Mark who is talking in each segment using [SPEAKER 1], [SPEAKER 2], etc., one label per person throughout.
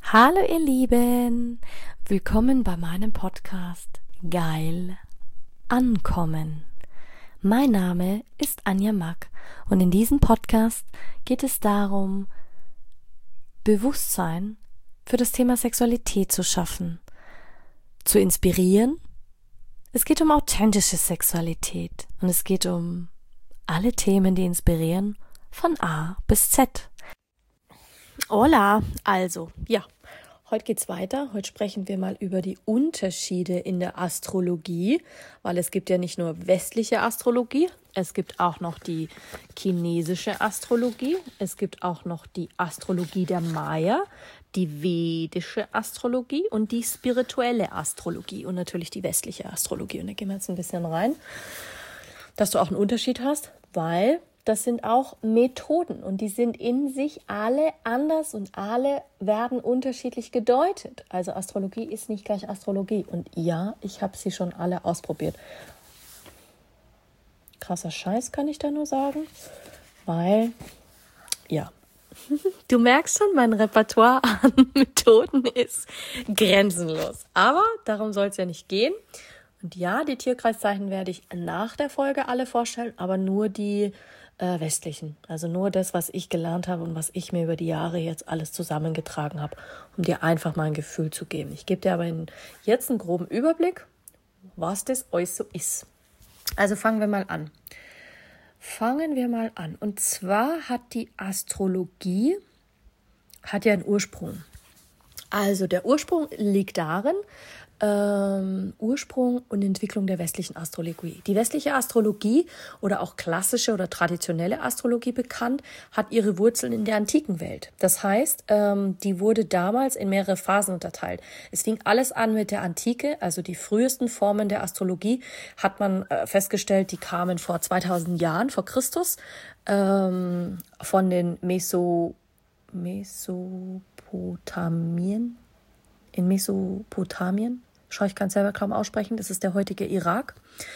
[SPEAKER 1] Hallo ihr Lieben, willkommen bei meinem Podcast Geil Ankommen. Mein Name ist Anja Mack und in diesem Podcast geht es darum, Bewusstsein für das Thema Sexualität zu schaffen, zu inspirieren. Es geht um authentische Sexualität und es geht um alle Themen, die inspirieren, von A bis Z. Hola, heute geht's weiter. Heute sprechen wir mal über die Unterschiede in der Astrologie, weil es gibt ja nicht nur westliche Astrologie, es gibt auch noch die chinesische Astrologie, es gibt auch noch die Astrologie der Maya, die vedische Astrologie und die spirituelle Astrologie und natürlich die westliche Astrologie. Und da gehen wir jetzt ein bisschen rein, dass du auch einen Unterschied hast, weil das sind auch Methoden und die sind in sich alle anders und alle werden unterschiedlich gedeutet. Also Astrologie ist nicht gleich Astrologie. Und ja, ich habe sie schon alle ausprobiert. Krasser Scheiß, kann ich da nur sagen. Weil, ja, du merkst schon, mein Repertoire an Methoden ist grenzenlos. Aber darum soll es ja nicht gehen. Und ja, die Tierkreiszeichen werde ich nach der Folge alle vorstellen, aber nur die westlichen. Also nur das, was ich gelernt habe und was ich mir über die Jahre jetzt alles zusammengetragen habe, um dir einfach mal ein Gefühl zu geben. Ich gebe dir aber jetzt einen groben Überblick, was das alles so ist. Also fangen wir mal an. Und zwar hat die Astrologie ja einen Ursprung. Also der Ursprung liegt darin, Ursprung und Entwicklung der westlichen Astrologie. Die westliche Astrologie oder auch klassische oder traditionelle Astrologie bekannt, hat ihre Wurzeln in der antiken Welt. Das heißt, die wurde damals in mehrere Phasen unterteilt. Es fing alles an mit der Antike, also die frühesten Formen der Astrologie hat man festgestellt, die kamen vor 2000 Jahren vor Christus von den Mesopotamien. In Mesopotamien. Ich kann es selber kaum aussprechen, das ist der heutige Irak.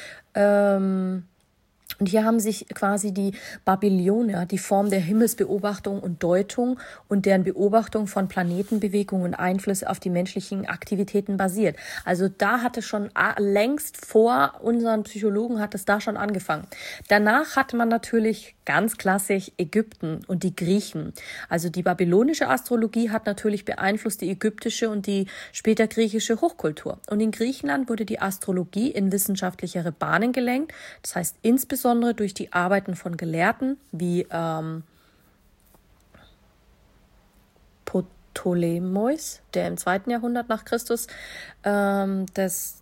[SPEAKER 1] Und hier haben sich quasi die Babylonier die Form der Himmelsbeobachtung und Deutung und deren Beobachtung von Planetenbewegungen und Einflüsse auf die menschlichen Aktivitäten basiert. Also da hatte schon längst vor unseren Psychologen hat es da schon angefangen. Danach hatte man natürlich ganz klassisch Ägypten und die Griechen. Also die babylonische Astrologie hat natürlich beeinflusst die ägyptische und die später griechische Hochkultur. Und in Griechenland wurde die Astrologie in wissenschaftlichere Bahnen gelenkt. Das heißt insbesondere durch die Arbeiten von Gelehrten wie Ptolemäus, der im 2. Jahrhundert nach Christus das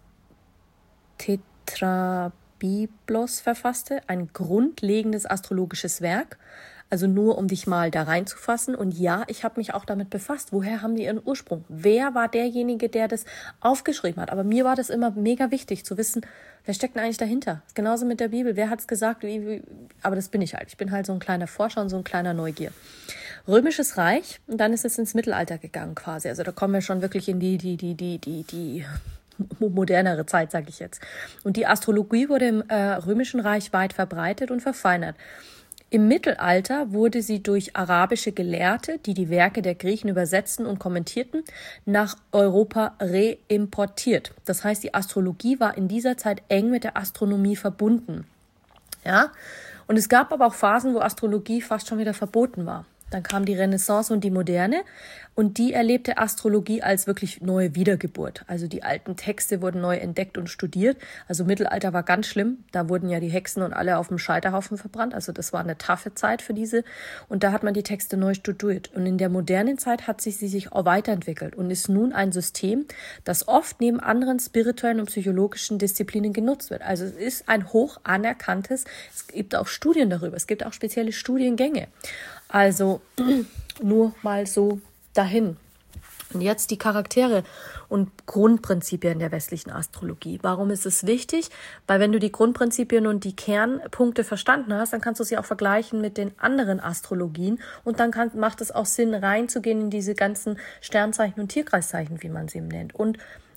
[SPEAKER 1] Tetrabiblos verfasste, ein grundlegendes astrologisches Werk. Also nur, um dich mal da reinzufassen. Und ja, ich habe mich auch damit befasst. Woher haben die ihren Ursprung? Wer war derjenige, der das aufgeschrieben hat? Aber mir war das immer mega wichtig zu wissen, wer steckt denn eigentlich dahinter? Genauso mit der Bibel. Wer hat es gesagt? Aber das bin ich halt. Ich bin halt so ein kleiner Forscher und so ein kleiner Neugier. Römisches Reich. Und dann ist es ins Mittelalter gegangen quasi. Also da kommen wir schon wirklich in die modernere Zeit, sage ich jetzt. Und die Astrologie wurde im Römischen Reich weit verbreitet und verfeinert. Im Mittelalter wurde sie durch arabische Gelehrte, die die Werke der Griechen übersetzten und kommentierten, nach Europa reimportiert. Das heißt, die Astrologie war in dieser Zeit eng mit der Astronomie verbunden. Ja? Und es gab aber auch Phasen, wo Astrologie fast schon wieder verboten war. Dann kam die Renaissance und die Moderne und die erlebte Astrologie als wirklich neue Wiedergeburt. Also die alten Texte wurden neu entdeckt und studiert. Also Mittelalter war ganz schlimm. Da wurden ja die Hexen und alle auf dem Scheiterhaufen verbrannt. Also das war eine taffe Zeit für diese. Und da hat man die Texte neu studiert. Und in der modernen Zeit hat sie sich auch weiterentwickelt und ist nun ein System, das oft neben anderen spirituellen und psychologischen Disziplinen genutzt wird. Also es ist ein hoch anerkanntes, es gibt auch Studien darüber, es gibt auch spezielle Studiengänge. Also nur mal so dahin. Und jetzt die Charaktere und Grundprinzipien der westlichen Astrologie. Warum ist es wichtig? Weil wenn du die Grundprinzipien und die Kernpunkte verstanden hast, dann kannst du sie auch vergleichen mit den anderen Astrologien und dann macht es auch Sinn, reinzugehen in diese ganzen Sternzeichen und Tierkreiszeichen, wie man sie nennt. Und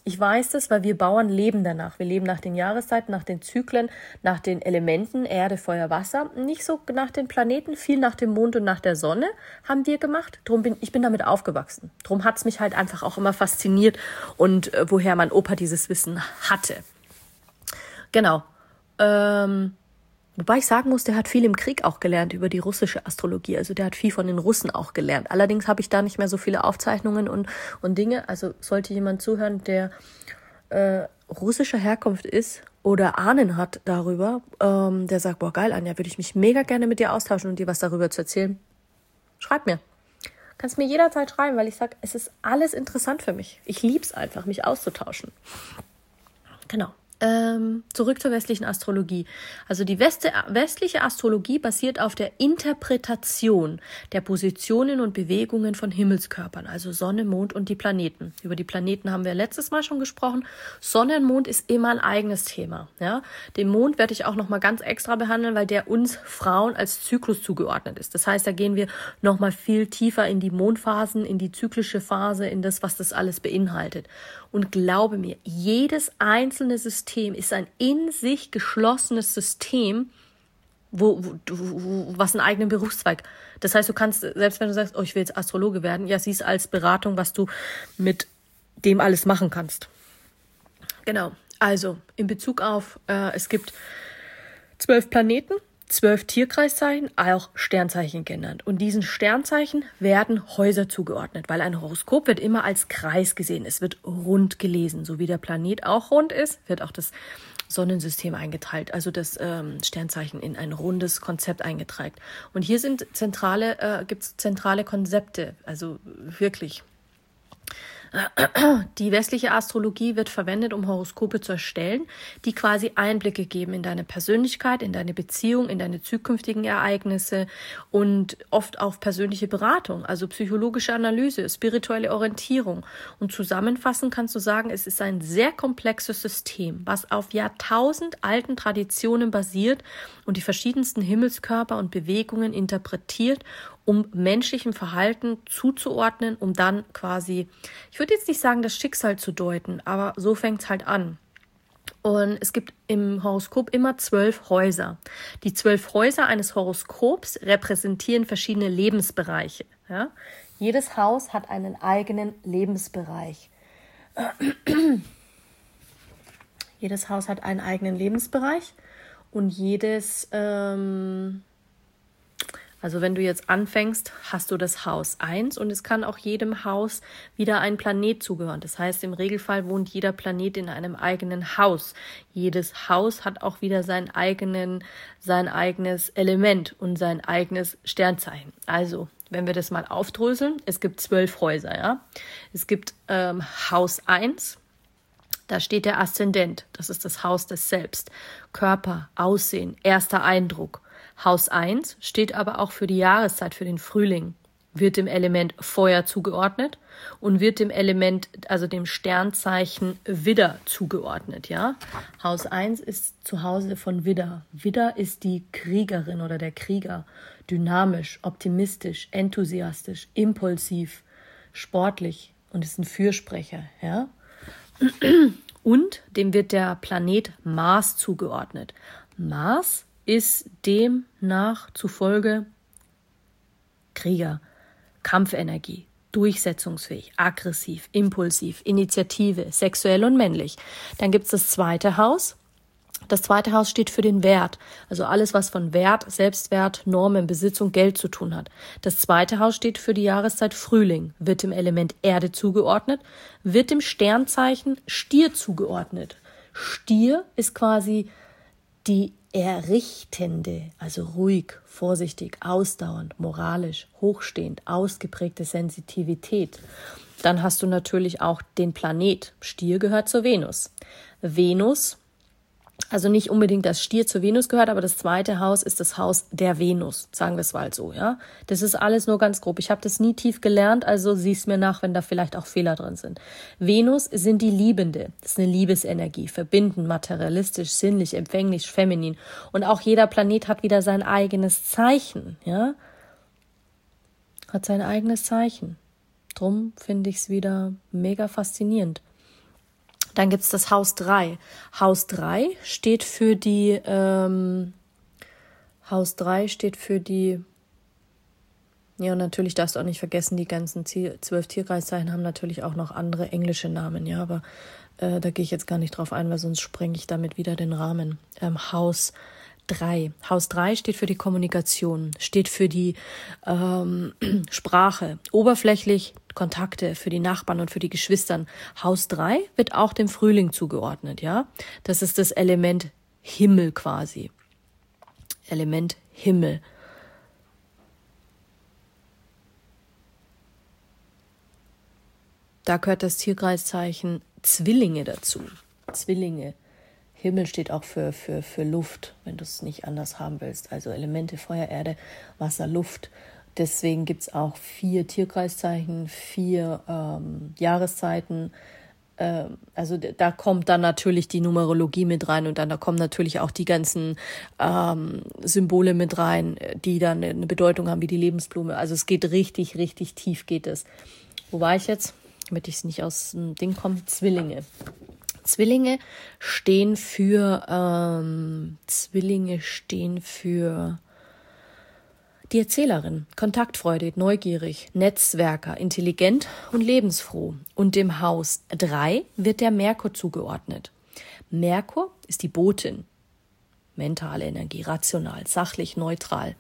[SPEAKER 1] Ich weiß das, weil wir Bauern leben danach. Wir leben nach den Jahreszeiten, nach den Zyklen, nach den Elementen, Erde, Feuer, Wasser. Nicht so nach den Planeten, viel nach dem Mond und nach der Sonne haben wir gemacht. Ich bin damit aufgewachsen. Drum hat es mich halt einfach auch immer fasziniert und woher mein Opa dieses Wissen hatte. Genau. Wobei ich sagen muss, der hat viel im Krieg auch gelernt über die russische Astrologie. Also der hat viel von den Russen auch gelernt. Allerdings habe ich da nicht mehr so viele Aufzeichnungen und Dinge. Also sollte jemand zuhören, der russischer Herkunft ist oder Ahnen hat darüber, der sagt, boah geil, Anja, würde ich mich mega gerne mit dir austauschen und dir was darüber zu erzählen. Schreib mir. Kannst mir jederzeit schreiben, weil ich sage, es ist alles interessant für mich. Ich liebe es einfach, mich auszutauschen. Genau. Zurück zur westlichen Astrologie. Also die westliche Astrologie basiert auf der Interpretation der Positionen und Bewegungen von Himmelskörpern, also Sonne, Mond und die Planeten. Über die Planeten haben wir letztes Mal schon gesprochen. Sonne und Mond ist immer ein eigenes Thema. Ja? Den Mond werde ich auch nochmal ganz extra behandeln, weil der uns Frauen als Zyklus zugeordnet ist. Das heißt, da gehen wir nochmal viel tiefer in die Mondphasen, in die zyklische Phase, in das, was das alles beinhaltet. Und glaube mir, jedes einzelne System ist ein in sich geschlossenes System, was einen eigenen Berufszweig. Das heißt, du kannst, selbst wenn du sagst, oh, ich will jetzt Astrologe werden, ja, siehst als Beratung, was du mit dem alles machen kannst. Genau. Also, in Bezug auf, es gibt 12 Planeten, 12 Tierkreiszeichen, auch Sternzeichen genannt. Und diesen Sternzeichen werden Häuser zugeordnet, weil ein Horoskop wird immer als Kreis gesehen. Es wird rund gelesen. So wie der Planet auch rund ist, wird auch das Sonnensystem eingeteilt, also das Sternzeichen in ein rundes Konzept eingetragen. Und hier gibt es zentrale Konzepte, also wirklich. Die westliche Astrologie wird verwendet, um Horoskope zu erstellen, die quasi Einblicke geben in deine Persönlichkeit, in deine Beziehung, in deine zukünftigen Ereignisse und oft auch persönliche Beratung, also psychologische Analyse, spirituelle Orientierung. Und zusammenfassend kannst du sagen, es ist ein sehr komplexes System, was auf jahrtausendalten Traditionen basiert und die verschiedensten Himmelskörper und Bewegungen interpretiert, um menschlichem Verhalten zuzuordnen, um dann quasi, ich würde jetzt nicht sagen, das Schicksal zu deuten, aber so fängt es halt an. Und es gibt im Horoskop immer 12 Häuser. Die 12 Häuser eines Horoskops repräsentieren verschiedene Lebensbereiche. Ja? Jedes Haus hat einen eigenen Lebensbereich. Jedes Haus hat einen eigenen Lebensbereich und also wenn du jetzt anfängst, hast du das Haus 1 und es kann auch jedem Haus wieder ein Planet zugehören. Das heißt, im Regelfall wohnt jeder Planet in einem eigenen Haus. Jedes Haus hat auch wieder sein eigenes Element und sein eigenes Sternzeichen. Also, wenn wir das mal aufdröseln, es gibt 12 Häuser. Ja? Es gibt Haus 1. Da steht der Aszendent, das ist das Haus des Selbst. Körper, Aussehen, erster Eindruck. Haus 1 steht aber auch für die Jahreszeit, für den Frühling, wird dem Element Feuer zugeordnet und wird dem Element, also dem Sternzeichen Widder zugeordnet. Ja? Haus 1 ist zu Hause von Widder. Widder ist die Kriegerin oder der Krieger. Dynamisch, optimistisch, enthusiastisch, impulsiv, sportlich und ist ein Fürsprecher. Ja? Und dem wird der Planet Mars zugeordnet. Mars ist demnach zufolge Krieger, Kampfenergie, durchsetzungsfähig, aggressiv, impulsiv, Initiative, sexuell und männlich. Dann gibt es das zweite Haus. Das zweite Haus steht für den Wert, also alles, was von Wert, Selbstwert, Normen, Besitzung, Geld zu tun hat. Das zweite Haus steht für die Jahreszeit Frühling, wird dem Element Erde zugeordnet, wird dem Sternzeichen Stier zugeordnet. Stier ist quasi die errichtende, also ruhig, vorsichtig, ausdauernd, moralisch, hochstehend, ausgeprägte Sensitivität. Dann hast du natürlich auch den Planet. Stier gehört zur Venus. Venus, also nicht unbedingt das Stier zur Venus gehört, aber das zweite Haus ist das Haus der Venus, sagen wir es mal so, ja. Das ist alles nur ganz grob. Ich habe das nie tief gelernt, also sieh's mir nach, wenn da vielleicht auch Fehler drin sind. Venus sind die Liebende, das ist eine Liebesenergie, verbindend, materialistisch, sinnlich, empfänglich, feminin. Und auch jeder Planet hat wieder sein eigenes Zeichen, ja. Hat sein eigenes Zeichen. Drum finde ich es wieder mega faszinierend. Dann gibt es das Haus 3. Haus 3 steht für die, ja, und natürlich darfst du auch nicht vergessen, die ganzen 12 Tierkreiszeichen haben natürlich auch noch andere englische Namen, ja, aber da gehe ich jetzt gar nicht drauf ein, weil sonst sprenge ich damit wieder den Rahmen. Haus 3. Haus 3 steht für die Kommunikation, steht für die Sprache, oberflächlich Kontakte für die Nachbarn und für die Geschwistern. Haus 3 wird auch dem Frühling zugeordnet, ja. Das ist das Element Himmel quasi. Element Himmel. Da gehört das Tierkreiszeichen Zwillinge dazu. Zwillinge. Himmel steht auch für Luft, wenn du es nicht anders haben willst. Also Elemente Feuer, Erde, Wasser, Luft. Deswegen gibt es auch 4 Tierkreiszeichen, 4 Jahreszeiten. Also da kommt dann natürlich die Numerologie mit rein und dann da kommen natürlich auch die ganzen Symbole mit rein, die dann eine Bedeutung haben wie die Lebensblume. Also es geht richtig, richtig tief geht es. Wo war ich jetzt? Damit ich es nicht aus dem Ding komme. Zwillinge. Zwillinge stehen für die Erzählerin, kontaktfreudig, neugierig, Netzwerker, intelligent und lebensfroh. Und dem Haus 3 wird der Merkur zugeordnet. Merkur ist die Botin. Mentale Energie, rational, sachlich, neutral.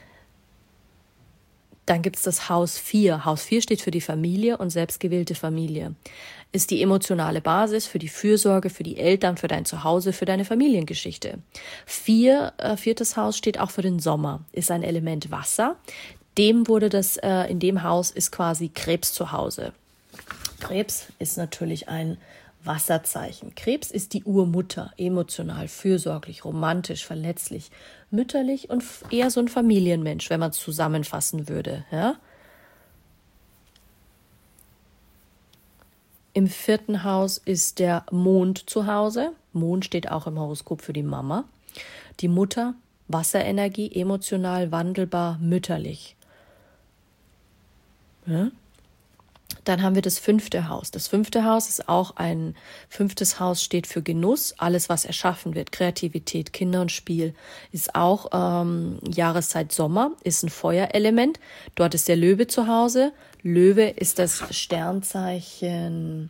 [SPEAKER 1] Dann gibt es das Haus 4. Haus 4 steht für die Familie und selbstgewählte Familie. Ist die emotionale Basis für die Fürsorge, für die Eltern, für dein Zuhause, für deine Familiengeschichte. Viertes Haus steht auch für den Sommer, ist ein Element Wasser. In dem Haus ist quasi Krebs zu Hause. Krebs ist natürlich ein Wasserzeichen. Krebs ist die Urmutter, emotional, fürsorglich, romantisch, verletzlich, mütterlich und eher so ein Familienmensch, wenn man es zusammenfassen würde. Ja? Im 4. Haus ist der Mond zu Hause. Mond steht auch im Horoskop für die Mama. Die Mutter, Wasserenergie, emotional, wandelbar, mütterlich. Ja? Dann haben wir das 5. Haus. Das 5. Haus ist auch ein 5. Haus steht für Genuss. Alles, was erschaffen wird, Kreativität, Kinder und Spiel, ist auch Jahreszeit Sommer, ist ein Feuerelement. Dort ist der Löwe zu Hause. Löwe ist das Sternzeichen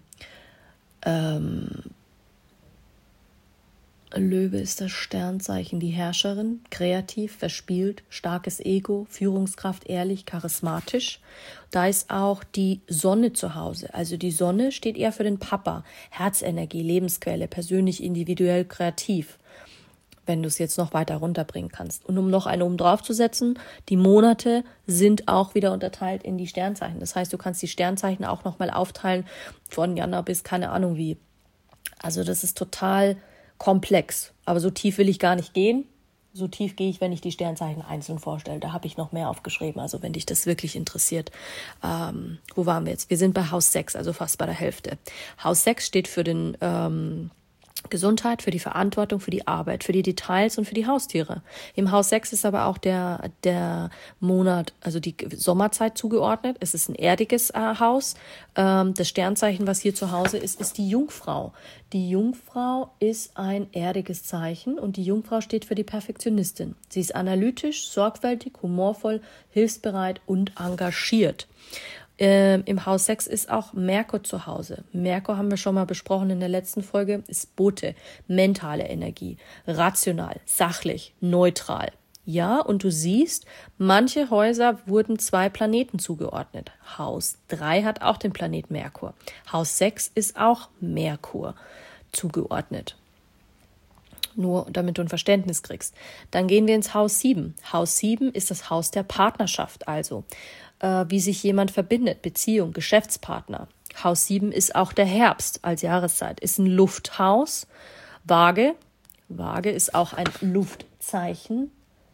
[SPEAKER 1] die Herrscherin, kreativ, verspielt, starkes Ego, Führungskraft, ehrlich, charismatisch. Da ist auch die Sonne zu Hause. Also die Sonne steht eher für den Papa, Herzenergie, Lebensquelle, persönlich, individuell, kreativ, wenn du es jetzt noch weiter runterbringen kannst. Und um noch eine oben drauf zu setzen, die Monate sind auch wieder unterteilt in die Sternzeichen. Das heißt, du kannst die Sternzeichen auch nochmal aufteilen von Jänner bis keine Ahnung wie. Also das ist total komplex, aber so tief will ich gar nicht gehen. So tief gehe ich, wenn ich die Sternzeichen einzeln vorstelle. Da habe ich noch mehr aufgeschrieben, also wenn dich das wirklich interessiert. Wo waren wir jetzt? Wir sind bei Haus 6, also fast bei der Hälfte. Haus 6 steht für den Gesundheit, für die Verantwortung, für die Arbeit, für die Details und für die Haustiere. Im Haus 6 ist aber auch der Monat, also die Sommerzeit zugeordnet. Es ist ein erdiges Haus. Das Sternzeichen, was hier zu Hause ist die Jungfrau. Die Jungfrau ist ein erdiges Zeichen und die Jungfrau steht für die Perfektionistin. Sie ist analytisch, sorgfältig, humorvoll, hilfsbereit und engagiert. Im Haus 6 ist auch Merkur zu Hause. Merkur haben wir schon mal besprochen in der letzten Folge, ist Bote, mentale Energie, rational, sachlich, neutral. Ja, und du siehst, manche Häuser wurden 2 Planeten zugeordnet. Haus 3 hat auch den Planet Merkur. Haus 6 ist auch Merkur zugeordnet. Nur damit du ein Verständnis kriegst. Dann gehen wir ins Haus 7. Haus 7 ist das Haus der Partnerschaft, also wie sich jemand verbindet, Beziehung, Geschäftspartner. Haus 7 ist auch der Herbst als Jahreszeit, ist ein Lufthaus. Waage ist auch ein Luftzeichen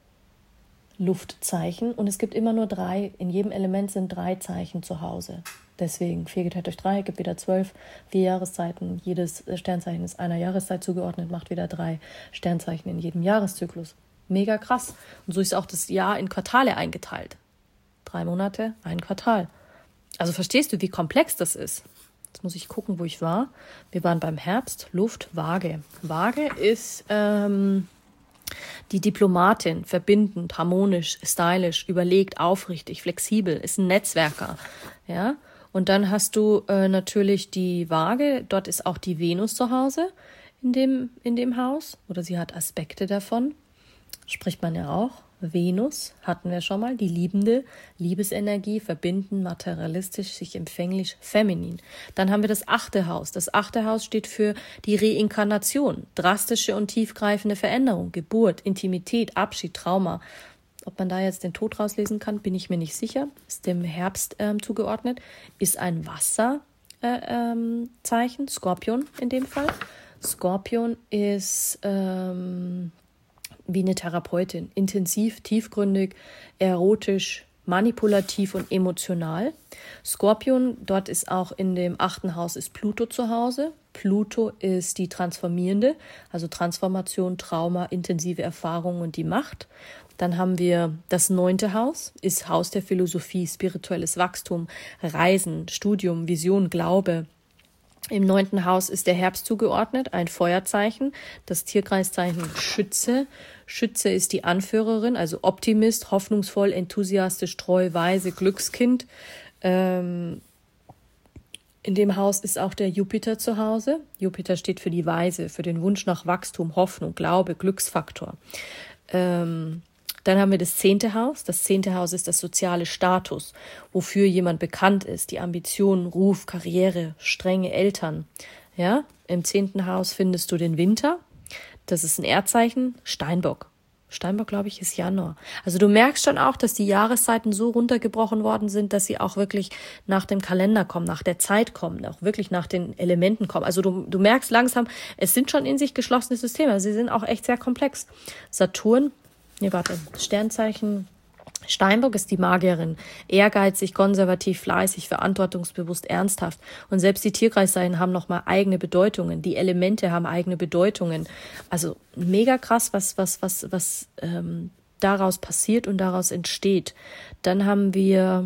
[SPEAKER 1] und es gibt immer nur 3, in jedem Element sind 3 Zeichen zu Hause. Deswegen 4 geteilt durch 3 gibt wieder 12, 4 Jahreszeiten. Jedes Sternzeichen ist einer Jahreszeit zugeordnet, macht wieder 3 Sternzeichen in jedem Jahreszyklus. Mega krass. Und so ist auch das Jahr in Quartale eingeteilt. 3 Monate, ein Quartal. Also verstehst du, wie komplex das ist? Jetzt muss ich gucken, wo ich war. Wir waren beim Herbst, Luft, Waage. Waage ist die Diplomatin, verbindend, harmonisch, stylisch, überlegt, aufrichtig, flexibel, ist ein Netzwerker. Ja? Und dann hast du natürlich die Waage, dort ist auch die Venus zu Hause in dem Haus. Oder sie hat Aspekte davon. Spricht man ja auch. Venus hatten wir schon mal, die liebende Liebesenergie, verbinden, materialistisch, sich empfänglich, feminin. Dann haben wir das 8. Haus. Das 8. Haus steht für die Reinkarnation, drastische und tiefgreifende Veränderung, Geburt, Intimität, Abschied, Trauma. Ob man da jetzt den Tod rauslesen kann, bin ich mir nicht sicher. Ist dem Herbst zugeordnet. Ist ein Wasserzeichen, Skorpion in dem Fall. Skorpion ist wie eine Therapeutin. Intensiv, tiefgründig, erotisch, manipulativ und emotional. Skorpion, dort ist auch in dem 8. Haus ist Pluto zu Hause. Pluto ist die Transformierende, also Transformation, Trauma, intensive Erfahrung und die Macht. Dann haben wir das 9. Haus, ist Haus der Philosophie, spirituelles Wachstum, Reisen, Studium, Vision, Glaube. Im 9. Haus ist der Herbst zugeordnet, ein Feuerzeichen, das Tierkreiszeichen Schütze. Schütze ist die Anführerin, also Optimist, hoffnungsvoll, enthusiastisch, treu, weise, Glückskind. In dem Haus ist auch der Jupiter zu Hause. Jupiter steht für die Weise, für den Wunsch nach Wachstum, Hoffnung, Glaube, Glücksfaktor. Dann haben wir das 10. Haus. Das 10. Haus ist das soziale Status, wofür jemand bekannt ist, die Ambitionen, Ruf, Karriere, strenge Eltern. Ja, im 10. Haus findest du den Winter. Das ist ein Erdzeichen, Steinbock. Steinbock, glaube ich, ist Januar. Also du merkst schon auch, dass die Jahreszeiten so runtergebrochen worden sind, dass sie auch wirklich nach dem Kalender kommen, nach der Zeit kommen, auch wirklich nach den Elementen kommen. Also du merkst langsam, es sind schon in sich geschlossene Systeme. Sie sind auch echt sehr komplex. Sternzeichen Steinbock ist die Magierin. Ehrgeizig, konservativ, fleißig, verantwortungsbewusst, ernsthaft. Und selbst die Tierkreiszeichen haben nochmal eigene Bedeutungen. Die Elemente haben eigene Bedeutungen. Also mega krass, was daraus passiert und daraus entsteht. Dann haben wir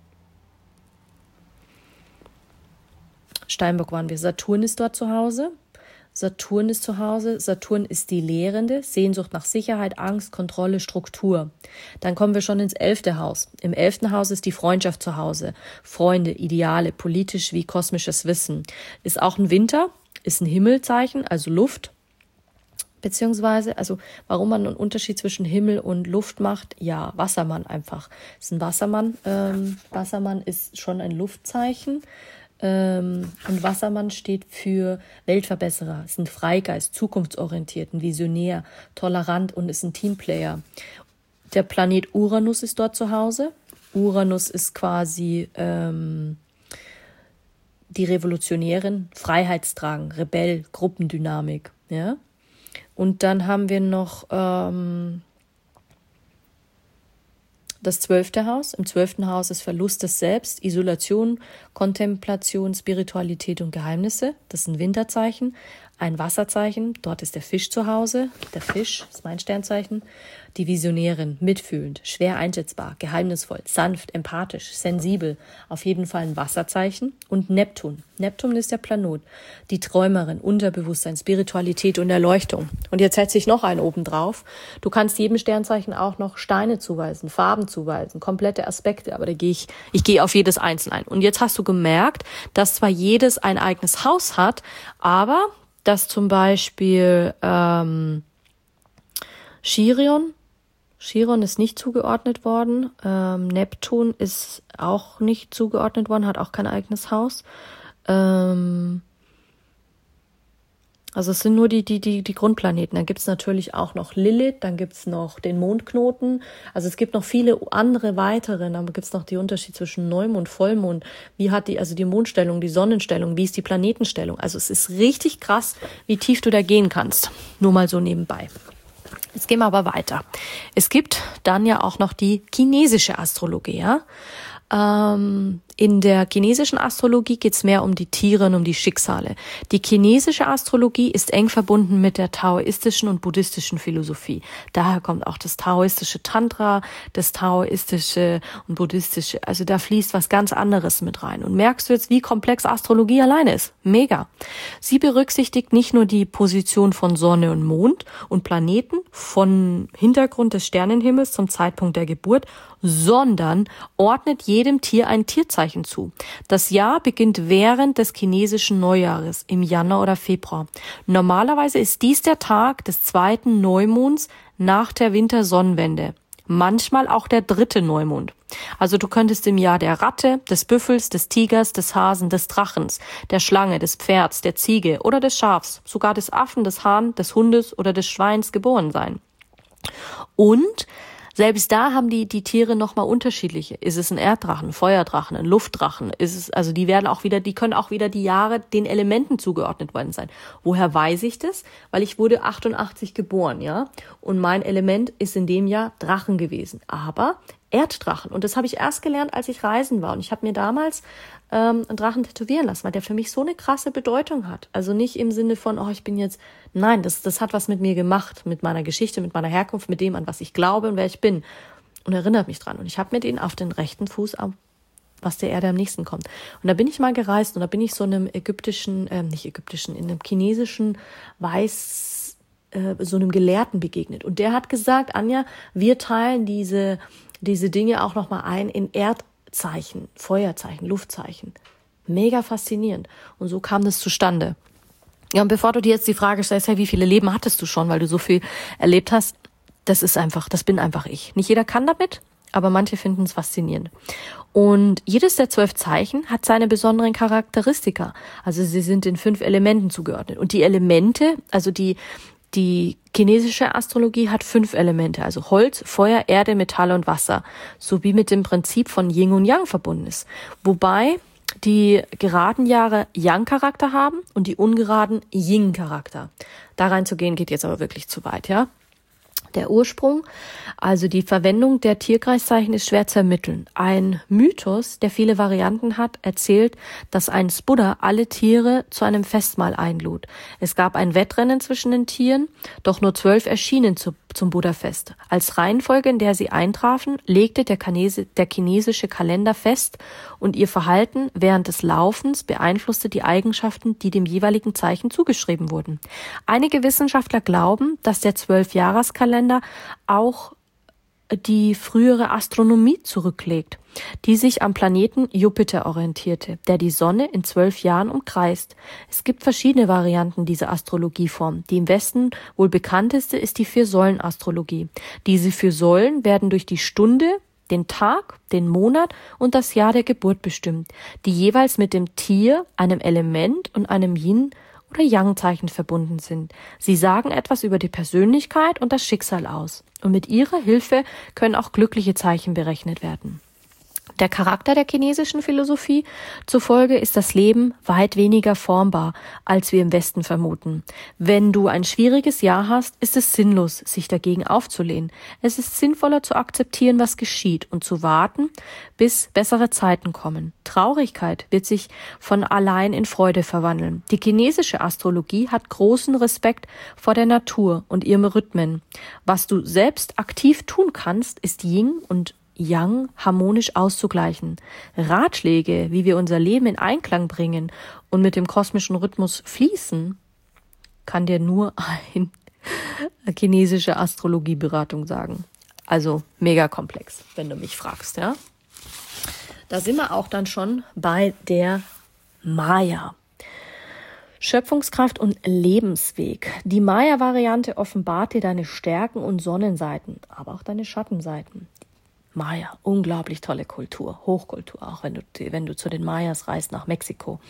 [SPEAKER 1] Steinbock waren wir. Saturn ist dort zu Hause. Saturn ist zu Hause. Saturn ist die Lehrende, Sehnsucht nach Sicherheit, Angst, Kontrolle, Struktur. Dann kommen wir schon ins 11. Haus. Im 11. Haus ist die Freundschaft zu Hause. Freunde, Ideale, politisch wie kosmisches Wissen. Ist auch ein Winter, ist ein Himmelzeichen, also Luft. Beziehungsweise, also warum man einen Unterschied zwischen Himmel und Luft macht, ja, Wassermann einfach. Ist ein Wassermann. Wassermann ist schon ein Luftzeichen. Und Wassermann steht für Weltverbesserer, ist ein Freigeist, zukunftsorientiert, ein Visionär, tolerant und ist ein Teamplayer. Der Planet Uranus ist dort zu Hause. Uranus ist quasi die Revolutionärin, Freiheitstragen, Rebell, Gruppendynamik. Ja? Und dann haben wir noch das 12. Haus. Im 12. Haus ist Verlust des Selbst, Isolation, Kontemplation, Spiritualität und Geheimnisse. Das ist ein Winterzeichen. Ein Wasserzeichen, dort ist der Fisch zu Hause. Der Fisch ist mein Sternzeichen. Die Visionärin, mitfühlend, schwer einschätzbar, geheimnisvoll, sanft, empathisch, sensibel. Auf jeden Fall ein Wasserzeichen. Und Neptun. Neptun ist der Planet. Die Träumerin, Unterbewusstsein, Spiritualität und Erleuchtung. Und jetzt setze ich noch einen oben drauf. Du kannst jedem Sternzeichen auch noch Steine zuweisen, Farben zuweisen, komplette Aspekte. Aber ich gehe auf jedes einzeln ein. Und jetzt hast du gemerkt, dass zwar jedes ein eigenes Haus hat, aber dass zum Beispiel Chiron ist nicht zugeordnet worden, Neptun ist auch nicht zugeordnet worden, hat auch kein eigenes Haus. Also es sind nur die Grundplaneten. Dann gibt es natürlich auch noch Lilith, dann gibt es noch den Mondknoten. Also es gibt noch viele andere weitere. Dann gibt es noch die Unterschied zwischen Neumond, Vollmond. Wie hat die Mondstellung, die Sonnenstellung, wie ist die Planetenstellung? Also es ist richtig krass, wie tief du da gehen kannst. Nur mal so nebenbei. Jetzt gehen wir aber weiter. Es gibt dann ja auch noch die chinesische Astrologie. Ja? In der chinesischen Astrologie geht es mehr um die Tiere und um die Schicksale. Die chinesische Astrologie ist eng verbunden mit der taoistischen und buddhistischen Philosophie. Daher kommt auch das taoistische Tantra, das taoistische und buddhistische. Also da fließt was ganz anderes mit rein. Und merkst du jetzt, wie komplex Astrologie alleine ist? Mega. Sie berücksichtigt nicht nur die Position von Sonne und Mond und Planeten von Hintergrund des Sternenhimmels zum Zeitpunkt der Geburt, sondern ordnet jedem Tier ein Tierzeichen zu. Das Jahr beginnt während des chinesischen Neujahres im Januar oder Februar. Normalerweise ist dies der Tag des zweiten Neumonds nach der Wintersonnenwende. Manchmal auch der dritte Neumond. Also du könntest im Jahr der Ratte, des Büffels, des Tigers, des Hasen, des Drachens, der Schlange, des Pferds, der Ziege oder des Schafs, sogar des Affen, des Hahn, des Hundes oder des Schweins geboren sein. Und selbst da haben die Tiere nochmal unterschiedliche. Ist es ein Erddrachen, ein Feuerdrachen, ein Luftdrachen? Die können auch wieder die Jahre den Elementen zugeordnet worden sein. Woher weiß ich das? Weil ich wurde 88 geboren, ja. Und mein Element ist in dem Jahr Drachen gewesen. Aber Erddrachen. Und das habe ich erst gelernt, als ich reisen war. Und ich habe mir damals einen Drachen tätowieren lassen, weil der für mich so eine krasse Bedeutung hat. Also nicht im Sinne von, ich bin jetzt, nein, das hat was mit mir gemacht, mit meiner Geschichte, mit meiner Herkunft, mit dem, an was ich glaube und wer ich bin. Und erinnert mich dran. Und ich habe mir den auf den rechten Fuß, was der Erde am nächsten kommt. Und da bin ich mal gereist und da bin ich so einem in einem chinesischen so einem Gelehrten begegnet. Und der hat gesagt, Anja, wir teilen diese Dinge auch nochmal ein in Erdzeichen, Feuerzeichen, Luftzeichen. Mega faszinierend. Und so kam das zustande. Ja, und bevor du dir jetzt die Frage stellst, hey, wie viele Leben hattest du schon, weil du so viel erlebt hast, das bin einfach ich. Nicht jeder kann damit, aber manche finden es faszinierend. Und jedes der 12 Zeichen hat seine besonderen Charakteristika. Also sie sind in 5 Elementen zugeordnet. Und die Elemente, also die chinesische Astrologie hat 5 Elemente, also Holz, Feuer, Erde, Metall und Wasser, sowie mit dem Prinzip von Yin und Yang verbunden ist. Wobei die geraden Jahre Yang-Charakter haben und die ungeraden Yin-Charakter. Da reinzugehen geht jetzt aber wirklich zu weit, ja. Der Ursprung, also die Verwendung der Tierkreiszeichen, ist schwer zu ermitteln. Ein Mythos, der viele Varianten hat, erzählt, dass einst Buddha alle Tiere zu einem Festmahl einlud. Es gab ein Wettrennen zwischen den Tieren, doch nur 12 erschienen zum Buddha-Fest. Als Reihenfolge, in der sie eintrafen, legte der chinesische Kalender fest und ihr Verhalten während des Laufens beeinflusste die Eigenschaften, die dem jeweiligen Zeichen zugeschrieben wurden. Einige Wissenschaftler glauben, dass der 12-Jahres-Kalender auch die frühere Astronomie zurücklegt, die sich am Planeten Jupiter orientierte, der die Sonne in 12 Jahren umkreist. Es gibt verschiedene Varianten dieser Astrologieform. Die im Westen wohl bekannteste ist die 4-Säulen-Astrologie. Diese 4 Säulen werden durch die Stunde, den Tag, den Monat und das Jahr der Geburt bestimmt, die jeweils mit dem Tier, einem Element und einem Yin- oder Yang-Zeichen verbunden sind. Sie sagen etwas über die Persönlichkeit und das Schicksal aus. Und mit ihrer Hilfe können auch glückliche Zeichen berechnet werden. Der Charakter der chinesischen Philosophie zufolge ist das Leben weit weniger formbar, als wir im Westen vermuten. Wenn du ein schwieriges Jahr hast, ist es sinnlos, sich dagegen aufzulehnen. Es ist sinnvoller zu akzeptieren, was geschieht und zu warten, bis bessere Zeiten kommen. Traurigkeit wird sich von allein in Freude verwandeln. Die chinesische Astrologie hat großen Respekt vor der Natur und ihrem Rhythmen. Was du selbst aktiv tun kannst, ist Yin und Yang harmonisch auszugleichen. Ratschläge, wie wir unser Leben in Einklang bringen und mit dem kosmischen Rhythmus fließen, kann dir nur eine chinesische Astrologieberatung sagen. Also mega komplex, wenn du mich fragst, ja. Da sind wir auch dann schon bei der Maya. Schöpfungskraft und Lebensweg. Die Maya-Variante offenbart dir deine Stärken und Sonnenseiten, aber auch deine Schattenseiten. Maya, unglaublich tolle Kultur, Hochkultur, auch wenn du zu den Mayas reist nach Mexiko.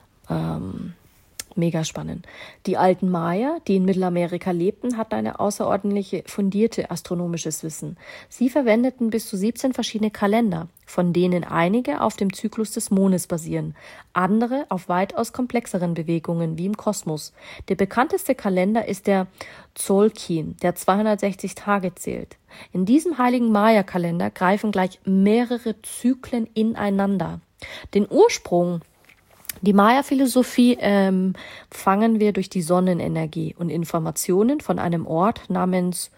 [SPEAKER 1] Mega spannend. Die alten Maya, die in Mittelamerika lebten, hatten eine außerordentliche fundierte astronomisches Wissen. Sie verwendeten bis zu 17 verschiedene Kalender, von denen einige auf dem Zyklus des Mondes basieren, andere auf weitaus komplexeren Bewegungen wie im Kosmos. Der bekannteste Kalender ist der Tzolk'in, der 260 Tage zählt. In diesem heiligen Maya-Kalender greifen gleich mehrere Zyklen ineinander. Den Ursprung, die Maya-Philosophie fangen wir durch die Sonnenenergie und Informationen von einem Ort namens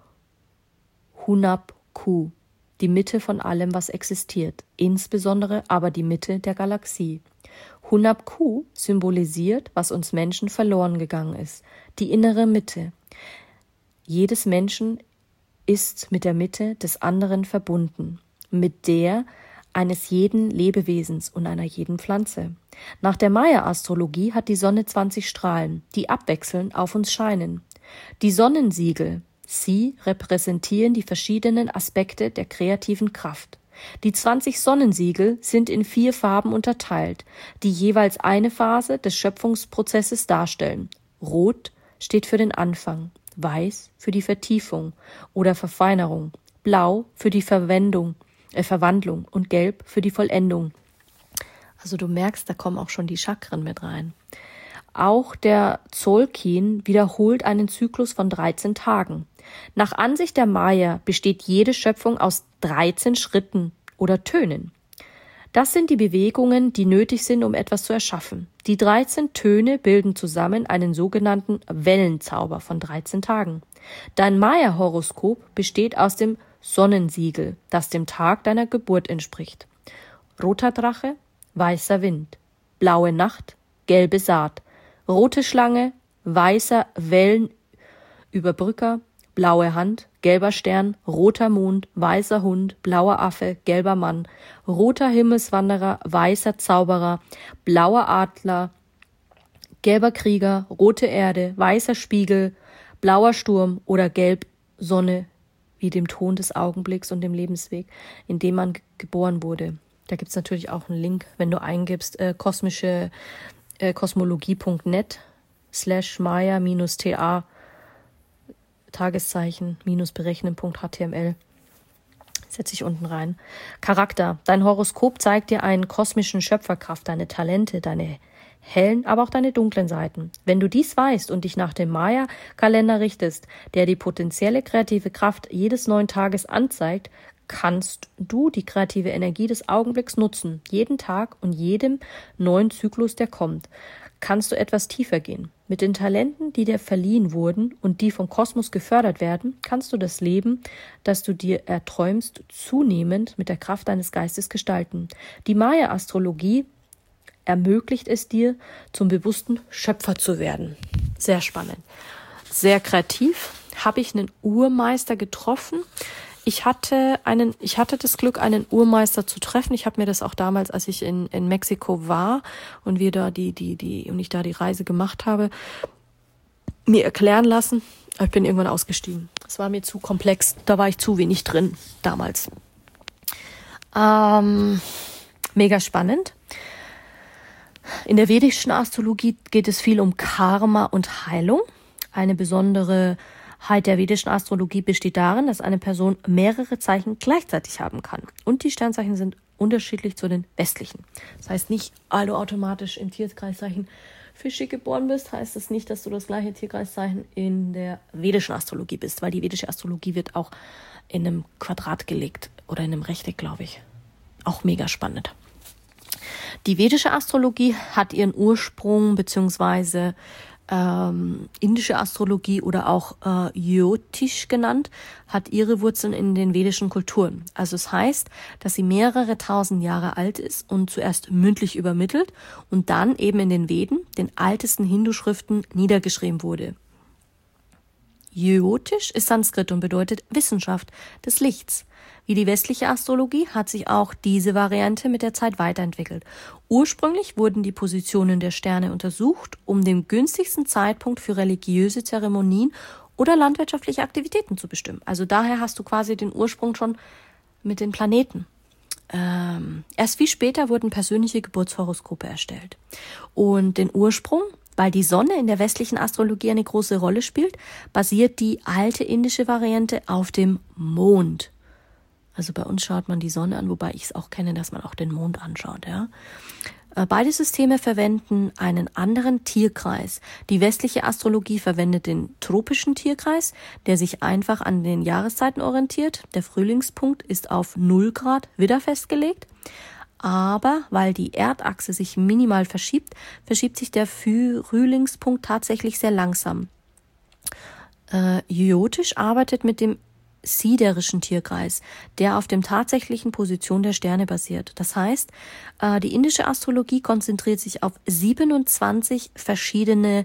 [SPEAKER 1] Hunab-Ku, die Mitte von allem, was existiert, insbesondere aber die Mitte der Galaxie. Hunab-Ku symbolisiert, was uns Menschen verloren gegangen ist, die innere Mitte. Jedes Menschen ist mit der Mitte des anderen verbunden, mit der eines jeden Lebewesens und einer jeden Pflanze. Nach der Maya-Astrologie hat die Sonne 20 Strahlen, die abwechselnd auf uns scheinen. Die Sonnensiegel, sie repräsentieren die verschiedenen Aspekte der kreativen Kraft. Die 20 Sonnensiegel sind in 4 Farben unterteilt, die jeweils eine Phase des Schöpfungsprozesses darstellen. Rot steht für den Anfang, Weiß für die Vertiefung oder Verfeinerung, Blau für die Verwandlung und Gelb für die Vollendung. Also du merkst, da kommen auch schon die Chakren mit rein. Auch der Tzolk'in wiederholt einen Zyklus von 13 Tagen. Nach Ansicht der Maya besteht jede Schöpfung aus 13 Schritten oder Tönen. Das sind die Bewegungen, die nötig sind, um etwas zu erschaffen. Die 13 Töne bilden zusammen einen sogenannten Wellenzauber von 13 Tagen. Dein Maya-Horoskop besteht aus dem Sonnensiegel, das dem Tag deiner Geburt entspricht. Roter Drache, weißer Wind. Blaue Nacht, gelbe Saat. Rote Schlange, weißer Wellenüberbrücker, blaue Hand, gelber Stern, roter Mond, weißer Hund, blauer Affe, gelber Mann, roter Himmelswanderer, weißer Zauberer, blauer Adler, gelber Krieger, rote Erde, weißer Spiegel, blauer Sturm oder gelb Sonne, wie dem Ton des Augenblicks und dem Lebensweg, in dem man geboren wurde. Da gibt es natürlich auch einen Link, wenn du eingibst, kosmologie.net/Maya-TA Tageszeichen-berechnen.html. Setze ich unten rein. Charakter. Dein Horoskop zeigt dir einen kosmischen Schöpferkraft, deine Talente, deine hellen, aber auch deine dunklen Seiten. Wenn du dies weißt und dich nach dem Maya-Kalender richtest, der die potenzielle kreative Kraft jedes neuen Tages anzeigt, kannst du die kreative Energie des Augenblicks nutzen. Jeden Tag und jedem neuen Zyklus, der kommt, kannst du etwas tiefer gehen. Mit den Talenten, die dir verliehen wurden und die vom Kosmos gefördert werden, kannst du das Leben, das du dir erträumst, zunehmend mit der Kraft deines Geistes gestalten. Die Maya-Astrologie ermöglicht es dir, zum bewussten Schöpfer zu werden. Sehr spannend. Sehr kreativ. Habe ich einen Urmeister getroffen. Ich hatte das Glück, einen Urmeister zu treffen. Ich habe mir das auch damals, als ich in Mexiko war und ich da die Reise gemacht habe, mir erklären lassen. Aber ich bin irgendwann ausgestiegen. Es war mir zu komplex. Da war ich zu wenig drin damals. Mega spannend. In der vedischen Astrologie geht es viel um Karma und Heilung. Eine Besonderheit der vedischen Astrologie besteht darin, dass eine Person mehrere Zeichen gleichzeitig haben kann. Und die Sternzeichen sind unterschiedlich zu den westlichen. Das heißt nicht, weil du automatisch im Tierkreiszeichen Fische geboren bist, heißt das nicht, dass du das gleiche Tierkreiszeichen in der vedischen Astrologie bist, weil die vedische Astrologie wird auch in einem Quadrat gelegt oder in einem Rechteck, glaube ich. Auch mega spannend. Die vedische Astrologie hat ihren Ursprung beziehungsweise indische Astrologie oder auch Jyotish genannt, hat ihre Wurzeln in den vedischen Kulturen. Also es heißt, dass sie mehrere tausend Jahre alt ist und zuerst mündlich übermittelt und dann eben in den Veden, den ältesten Hindu-Schriften, niedergeschrieben wurde. Jyotish ist Sanskrit und bedeutet Wissenschaft des Lichts. Wie die westliche Astrologie hat sich auch diese Variante mit der Zeit weiterentwickelt. Ursprünglich wurden die Positionen der Sterne untersucht, um den günstigsten Zeitpunkt für religiöse Zeremonien oder landwirtschaftliche Aktivitäten zu bestimmen. Also daher hast du quasi den Ursprung schon mit den Planeten. Erst viel später wurden persönliche Geburtshoroskope erstellt. Und den Ursprung, weil die Sonne in der westlichen Astrologie eine große Rolle spielt, basiert die alte indische Variante auf dem Mond. Also bei uns schaut man die Sonne an, wobei ich es auch kenne, dass man auch den Mond anschaut. Ja. Beide Systeme verwenden einen anderen Tierkreis. Die westliche Astrologie verwendet den tropischen Tierkreis, der sich einfach an den Jahreszeiten orientiert. Der Frühlingspunkt ist auf 0 Grad Widder festgelegt. Aber weil die Erdachse sich minimal verschiebt, verschiebt sich der Frühlingspunkt tatsächlich sehr langsam. Jotisch arbeitet mit dem siderischen Tierkreis, der auf dem tatsächlichen Position der Sterne basiert. Das heißt, die indische Astrologie konzentriert sich auf 27 verschiedene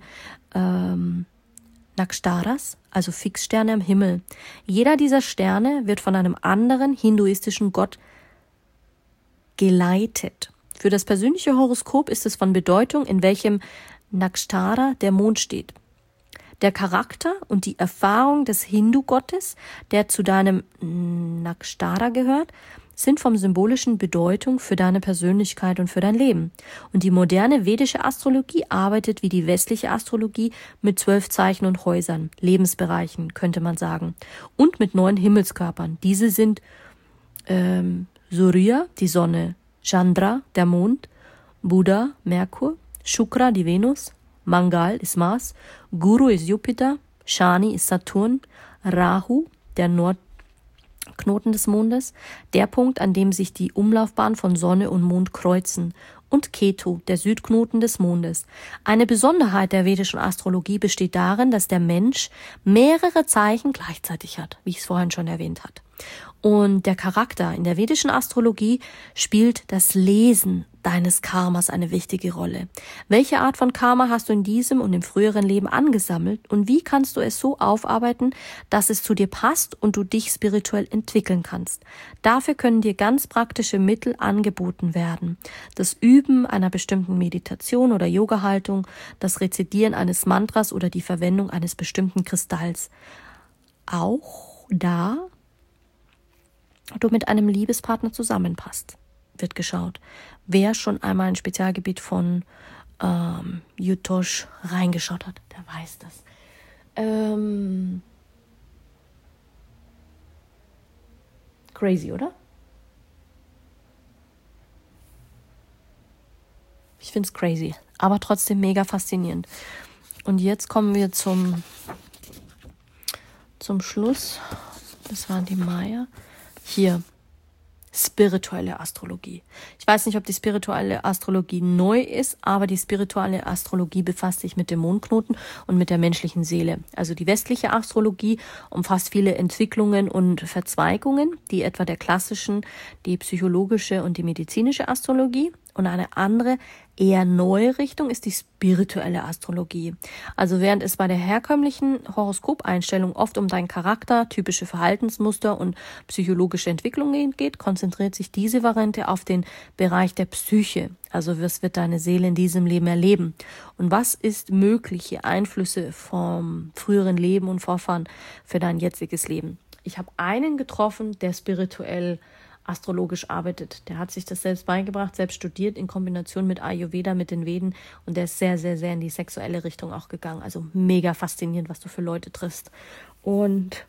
[SPEAKER 1] Nakshtaras, also Fixsterne am Himmel. Jeder dieser Sterne wird von einem anderen hinduistischen Gott geleitet. Für das persönliche Horoskop ist es von Bedeutung, in welchem Nakshatra der Mond steht. Der Charakter und die Erfahrung des Hindu-Gottes, der zu deinem Nakshatra gehört, sind von symbolischen Bedeutung für deine Persönlichkeit und für dein Leben. Und die moderne vedische Astrologie arbeitet wie die westliche Astrologie mit 12 Zeichen und Häusern, Lebensbereichen, könnte man sagen, und mit 9 Himmelskörpern. Diese sind Surya, die Sonne, Chandra, der Mond, Buddha, Merkur, Shukra, die Venus, Mangal ist Mars, Guru ist Jupiter, Shani ist Saturn, Rahu, der Nordknoten des Mondes, der Punkt, an dem sich die Umlaufbahn von Sonne und Mond kreuzen, und Ketu, der Südknoten des Mondes. Eine Besonderheit der vedischen Astrologie besteht darin, dass der Mensch mehrere Zeichen gleichzeitig hat, wie ich es vorhin schon erwähnt habe. Und der Charakter in der vedischen Astrologie spielt das Lesen deines Karmas eine wichtige Rolle. Welche Art von Karma hast du in diesem und im früheren Leben angesammelt und wie kannst du es so aufarbeiten, dass es zu dir passt und du dich spirituell entwickeln kannst? Dafür können dir ganz praktische Mittel angeboten werden. Das Üben einer bestimmten Meditation oder Yoga-Haltung, das Rezitieren eines Mantras oder die Verwendung eines bestimmten Kristalls. Auch da du mit einem Liebespartner zusammenpasst, wird geschaut. Wer schon einmal ein Spezialgebiet von Yutosh reingeschaut hat, der weiß das. Crazy, oder? Ich finde es crazy, aber trotzdem mega faszinierend. Und jetzt kommen wir zum Schluss. Das waren die Maya. Hier, spirituelle Astrologie. Ich weiß nicht, ob die spirituelle Astrologie neu ist, aber die spirituelle Astrologie befasst sich mit dem Mondknoten und mit der menschlichen Seele. Also die westliche Astrologie umfasst viele Entwicklungen und Verzweigungen, die etwa der klassischen, die psychologische und die medizinische Astrologie. Und eine andere, eher neue Richtung ist die spirituelle Astrologie. Also während es bei der herkömmlichen Horoskopeinstellung oft um deinen Charakter, typische Verhaltensmuster und psychologische Entwicklungen geht, konzentriert sich diese Variante auf den Bereich der Psyche. Also was wird deine Seele in diesem Leben erleben? Und was ist mögliche Einflüsse vom früheren Leben und Vorfahren für dein jetziges Leben? Ich habe einen getroffen, der spirituell astrologisch arbeitet. Der hat sich das selbst beigebracht, selbst studiert in Kombination mit Ayurveda, mit den Veden und der ist sehr, sehr, sehr in die sexuelle Richtung auch gegangen. Also mega faszinierend, was du für Leute triffst. Und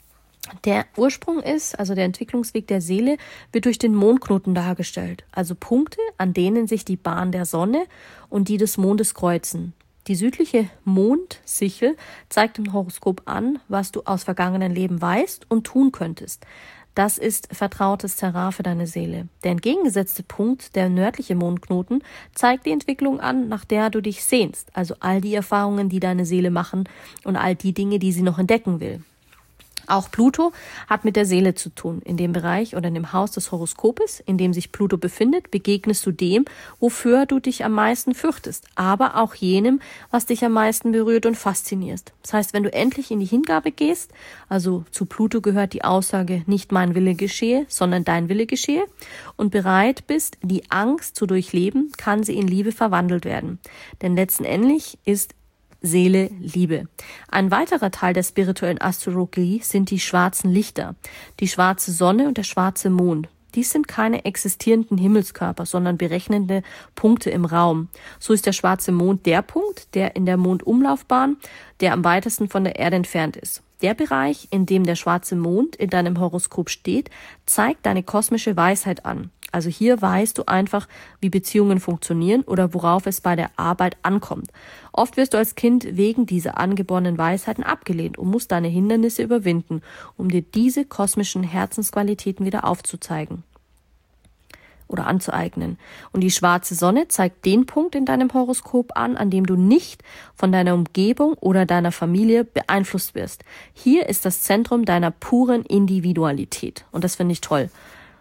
[SPEAKER 1] der Ursprung ist, also der Entwicklungsweg der Seele, wird durch den Mondknoten dargestellt. Also Punkte, an denen sich die Bahn der Sonne und die des Mondes kreuzen. Die südliche Mondsichel zeigt im Horoskop an, was du aus vergangenen Leben weißt und tun könntest. Das ist vertrautes Terrain für deine Seele. Der entgegengesetzte Punkt, der nördliche Mondknoten, zeigt die Entwicklung an, nach der du dich sehnst. Also all die Erfahrungen, die deine Seele machen und all die Dinge, die sie noch entdecken will. Auch Pluto hat mit der Seele zu tun. In dem Bereich oder in dem Haus des Horoskopes, in dem sich Pluto befindet, begegnest du dem, wofür du dich am meisten fürchtest, aber auch jenem, was dich am meisten berührt und fasziniert. Das heißt, wenn du endlich in die Hingabe gehst, also zu Pluto gehört die Aussage, nicht mein Wille geschehe, sondern dein Wille geschehe, und bereit bist, die Angst zu durchleben, kann sie in Liebe verwandelt werden. Denn letztendlich ist Seele, Liebe. Ein weiterer Teil der spirituellen Astrologie sind die schwarzen Lichter, die schwarze Sonne und der schwarze Mond. Dies sind keine existierenden Himmelskörper, sondern berechnende Punkte im Raum. So ist der schwarze Mond der Punkt, der in der Mondumlaufbahn, der am weitesten von der Erde entfernt ist. Der Bereich, in dem der schwarze Mond in deinem Horoskop steht, zeigt deine kosmische Weisheit an. Also hier weißt du einfach, wie Beziehungen funktionieren oder worauf es bei der Arbeit ankommt. Oft wirst du als Kind wegen dieser angeborenen Weisheiten abgelehnt und musst deine Hindernisse überwinden, um dir diese kosmischen Herzensqualitäten wieder aufzuzeigen. oder anzueignen. Und die schwarze Sonne zeigt den Punkt in deinem Horoskop an dem du nicht von deiner Umgebung oder deiner Familie beeinflusst wirst. Hier ist das Zentrum deiner puren Individualität. Und das finde ich toll.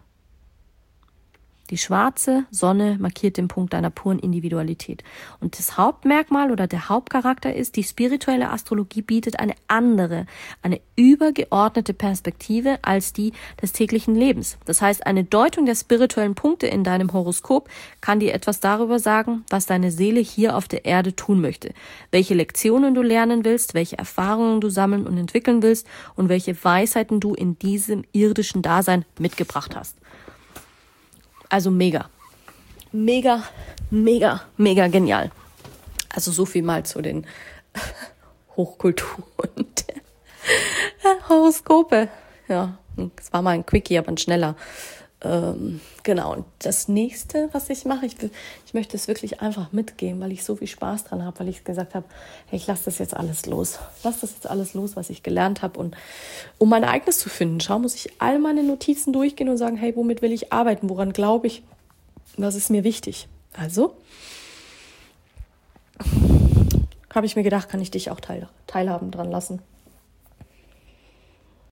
[SPEAKER 1] Die schwarze Sonne markiert den Punkt deiner puren Individualität. Und das Hauptmerkmal oder der Hauptcharakter ist, die spirituelle Astrologie bietet eine andere, eine übergeordnete Perspektive als die des täglichen Lebens. Das heißt, eine Deutung der spirituellen Punkte in deinem Horoskop kann dir etwas darüber sagen, was deine Seele hier auf der Erde tun möchte, welche Lektionen du lernen willst, welche Erfahrungen du sammeln und entwickeln willst und welche Weisheiten du in diesem irdischen Dasein mitgebracht hast. Also mega, mega, mega, mega genial. Also so viel mal zu den Hochkulturen der Horoskope. Ja, das war mal ein Quickie, aber ein schneller. Genau, und das nächste, was ich mache, ich möchte es wirklich einfach mitgeben, weil ich so viel Spaß dran habe, weil ich gesagt habe, hey, ich lasse das jetzt alles los. Lass das jetzt alles los, was ich gelernt habe. Und um mein eigenes zu finden, muss ich all meine Notizen durchgehen und sagen, hey, womit will ich arbeiten? Woran glaube ich? Was ist mir wichtig? Also habe ich mir gedacht, kann ich dich auch teilhaben dran lassen.